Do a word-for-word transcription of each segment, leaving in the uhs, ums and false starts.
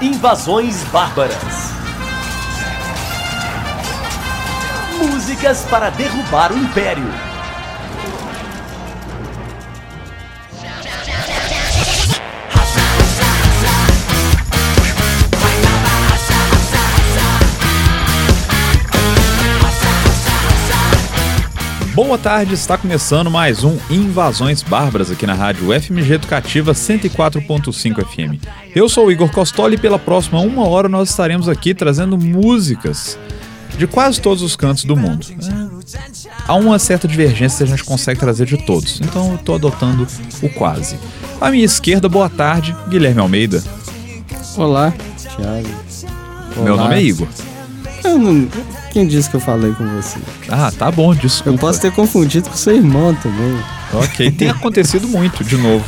Invasões Bárbaras. Músicas para derrubar o Império. Boa tarde, está começando mais um Invasões Bárbaras aqui na rádio F M G Educativa cento e quatro ponto cinco F M. Eu sou o Igor Costoli e pela próxima uma hora nós estaremos aqui trazendo músicas de quase todos os cantos do mundo. É, há uma certa divergência que a gente consegue trazer de todos, então eu estou adotando o quase. À minha esquerda, boa tarde, Guilherme Almeida. Olá, Thiago. Olá. Meu nome é Igor. Eu não... Quem disse que eu falei com você? Ah, tá bom, desculpa. Eu posso ter confundido com seu irmão também. Ok, tem acontecido muito, de novo.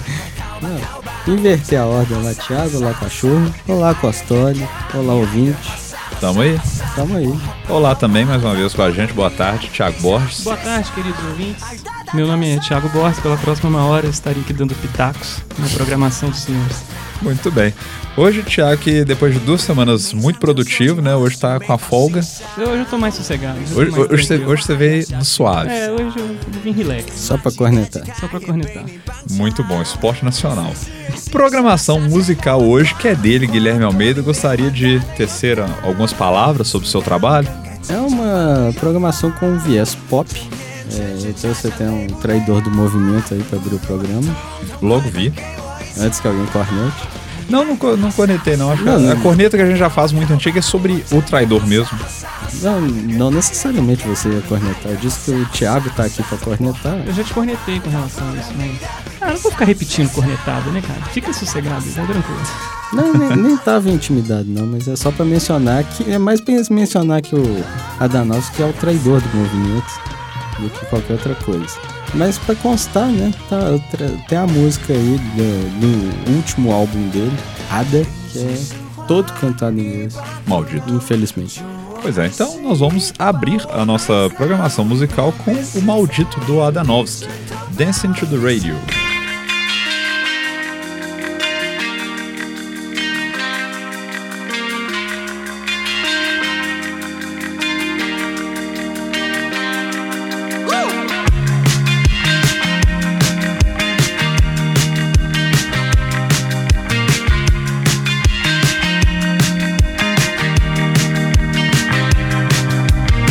Não, inverter a ordem. Olá, Thiago. Olá, cachorro. Olá, Costoli. Olá, ouvinte. Tamo aí? Tamo aí. Olá também, mais uma vez com a gente. Boa tarde, Thiago Borges. Boa tarde, queridos ouvintes. Meu nome é Thiago Borges. Pela próxima uma hora eu estarei aqui dando pitacos na programação dos senhores. Muito bem. Hoje o Thiago, que depois de duas semanas muito produtivo, né? Hoje tá com a folga. Eu, hoje eu tô mais sossegado. Hoje, mais hoje, você, hoje você veio do suave. É, hoje eu vim relax. Só pra cornetar. Só pra cornetar. Muito bom, esporte nacional. Programação musical hoje, que é dele, Guilherme Almeida. Gostaria de tecer algumas palavras sobre o seu trabalho? É uma programação com viés pop. É, então você tem um traidor do movimento aí pra abrir o programa. Logo vi. Antes que alguém cornete. Não, não, não cornetei não. Acho não, que a, não. a corneta que a gente já faz muito antiga é sobre o traidor mesmo. Não, não necessariamente você ia cornetar. Eu disse que o Thiago tá aqui pra cornetar. Eu já te cornetei com relação a isso, mas... Ah, não vou ficar repetindo cornetada, né, cara? Fica sossegado, tá tranquilo. Não, nem, nem tava intimidado não, mas é só pra mencionar que... É mais pra mencionar que o Adanovski é o traidor do movimento do que qualquer outra coisa. Mas pra constar, né, tá, tem a música aí do, do último álbum dele, Ada, que é todo cantado em inglês. Maldito. Infelizmente. Pois é, então nós vamos abrir a nossa programação musical com o maldito do Adanovski, Dancing to the Radio.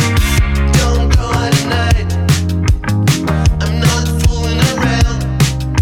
Don't go at night. I'm not fooling around.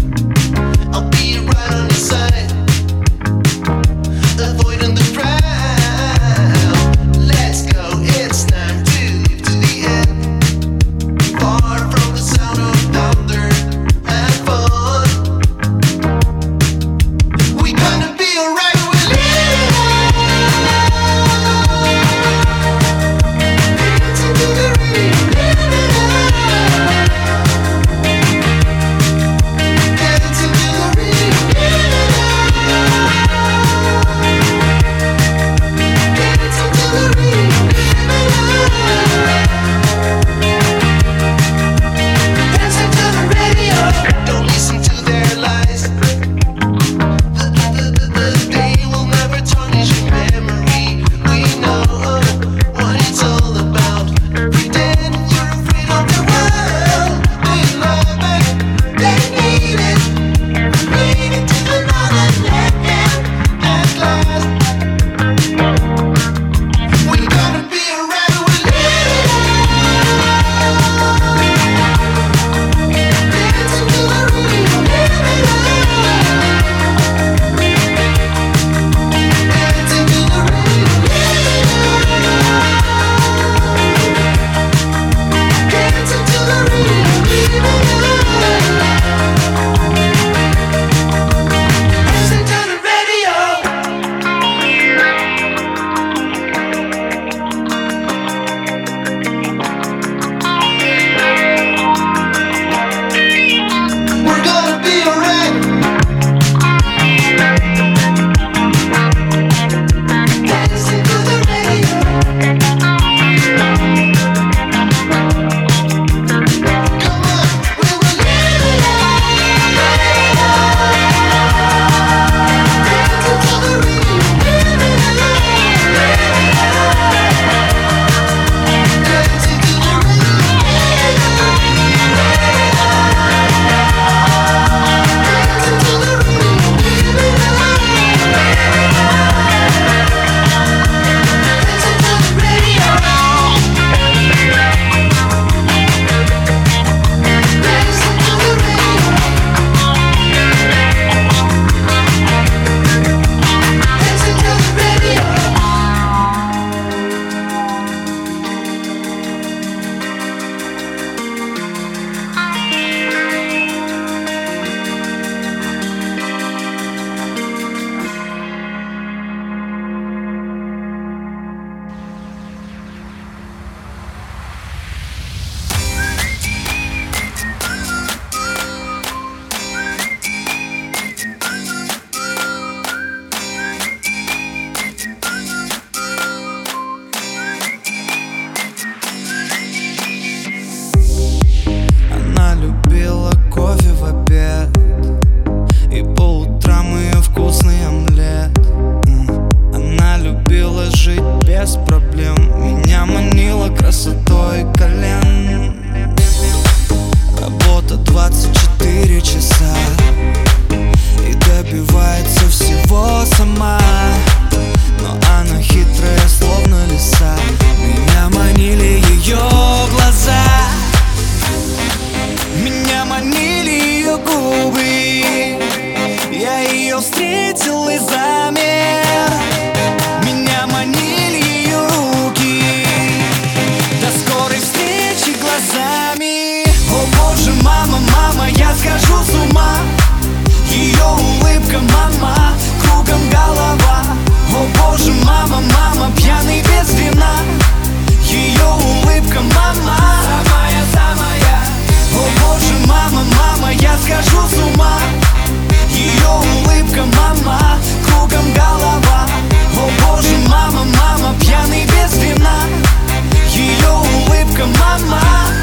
встретил и замер. Меня манили ее руки до скорой встречи глазами. О боже, мама, мама, я схожу с ума. Ее улыбка, мама, кругом голова. О боже, мама, мама, пьяный без вина. Ее улыбка, мама, самая, самая. О боже, мама, мама, я схожу с ума. Ее улыбка, мама, кругом голова. О боже, мама, мама, пьяный без вина. Ее улыбка, мама.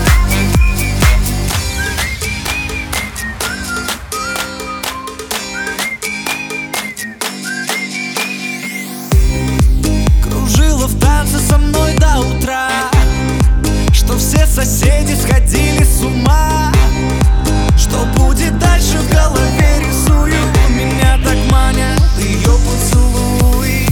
Кружила в танце со мной до утра, что все соседи сходили с ума. Что будет дальше, в голове рисую. Меня так манят ее поцелуи.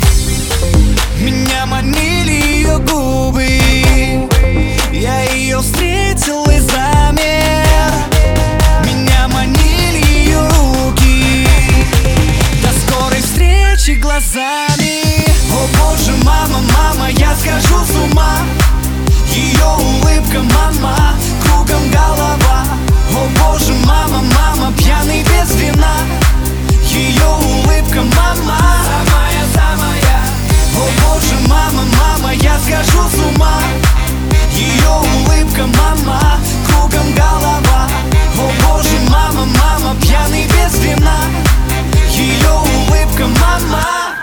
Меня манили ее губы. Я ее встретил и замер. Меня манили ее руки до скорой встречи глазами. О боже, мама, мама, я схожу с ума. Ее улыбка, мама, кругом голова. О боже, мама, мама, пьяный без вина. Ее улыбка, мама, самая, самая. О боже, мама, мама, я схожу с ума. Ее улыбка, мама, кругом голова. О боже, мама, мама, пьяный без вина. Ее улыбка, мама.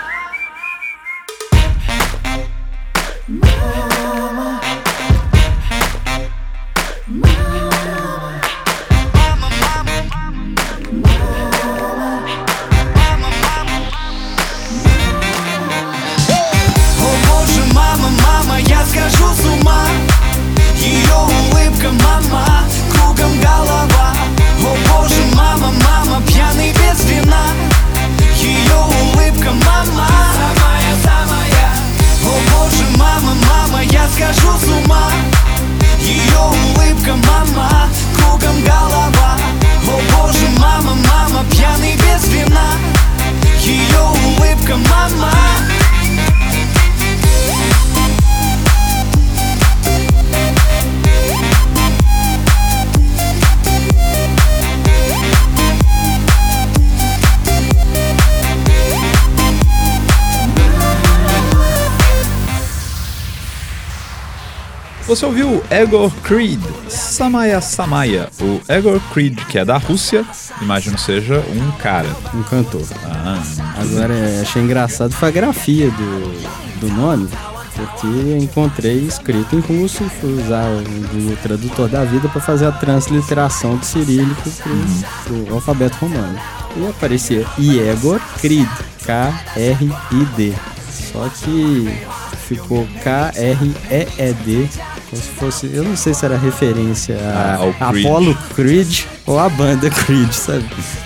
Я схожу с ума. Ее улыбка, мама, кругом голова. О боже, мама, мама, пьяный без вина. Ее улыбка, мама, самая, самая. О боже, мама, мама, я схожу с ума. Ее улыбка, мама, кругом голова. О боже, мама, мама, пьяный без вина. Ее улыбка, мама. Você ouviu o Egor Creed, Samaya Samaya. O Egor Creed, que é da Rússia, imagino seja um cara. Um cantor. Ah, Agora, achei engraçado foi a grafia do, do nome, porque eu encontrei escrito em russo, fui usar o, o tradutor da vida para fazer a transliteração do cirílico pro, pro alfabeto romano. E aparecia Egor Creed, K R I D. Só que ficou K R E E D, como se fosse, eu não sei se era referência a ah, Creed. Apollo Creed ou a banda Creed, sabe?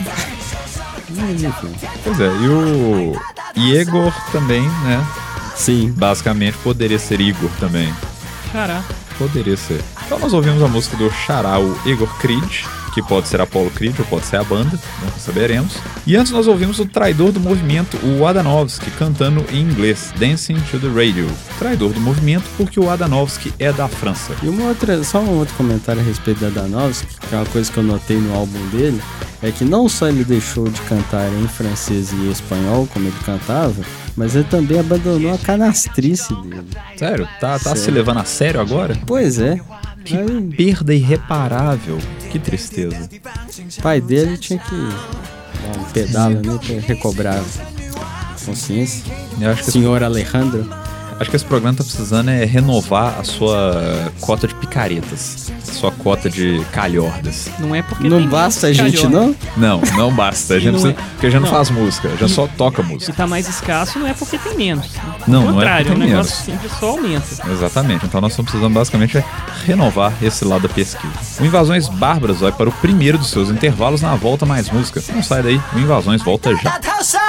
Mas enfim. Pois é, e o Egor também, né? Sim. Basicamente poderia ser Igor também. Xará. Poderia ser. Então nós ouvimos a música do Xará, o Egor Creed, que pode ser Apollo Creed ou pode ser a banda, nunca saberemos. E antes nós ouvimos o traidor do movimento, o Adanovski, cantando em inglês, Dancing to the Radio. Traidor do movimento porque o Adanovski é da França. E uma outra, só um outro comentário a respeito da Adanovski, que é uma coisa que eu notei no álbum dele, é que não só ele deixou de cantar em francês e espanhol, como ele cantava, mas ele também abandonou a canastrice dele. Sério? Tá, tá Sério. se levando a sério agora? Pois é. Que Aí, perda irreparável. Que tristeza. o pai dele tinha que dar um pedalo né, pra recobrar a consciência. Eu acho que, Senhor Alejandro. acho que esse programa tá precisando é renovar a sua cota de picaretas. Sua cota de calhordas. Não é porque Não tem basta a menos gente, calhorda. não? Não, não basta. A E gente não precisa, é- porque a gente não não. faz música, a gente só toca Se música. tá mais escasso, não é porque tem menos. Não, Ao não é contrário, porque tem o negócio menos. sempre só aumenta. Exatamente, então nós estamos precisando basicamente é renovar esse lado da pesquisa. O Invasões Bárbaras vai para o primeiro dos seus intervalos na volta mais música. Não sai daí, o Invasões volta já. That house